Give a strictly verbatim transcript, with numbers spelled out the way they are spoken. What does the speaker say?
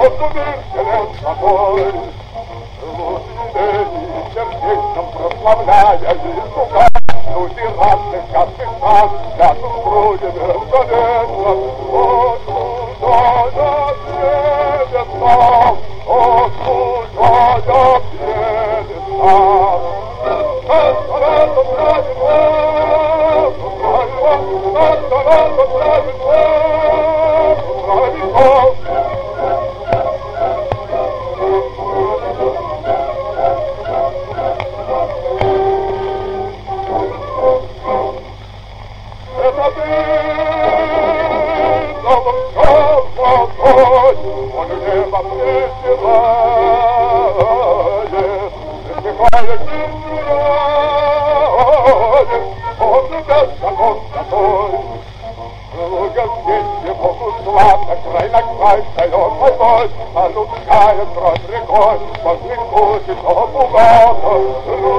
Селен собой, лучшими сердечным прославляя Иисуса, ну ты радостных каждых нас, я тут Родина Советов, вот чужая пьедеста, вот чужая пьедеста. Та-та-та-та-та-та-та, это ты, новым черным, он небо мне стилает, смехая сильную, он любит закон такой. Луговский Богу славно, край на край встает водой, а лучшая кровь рекой, после кучи того бугата.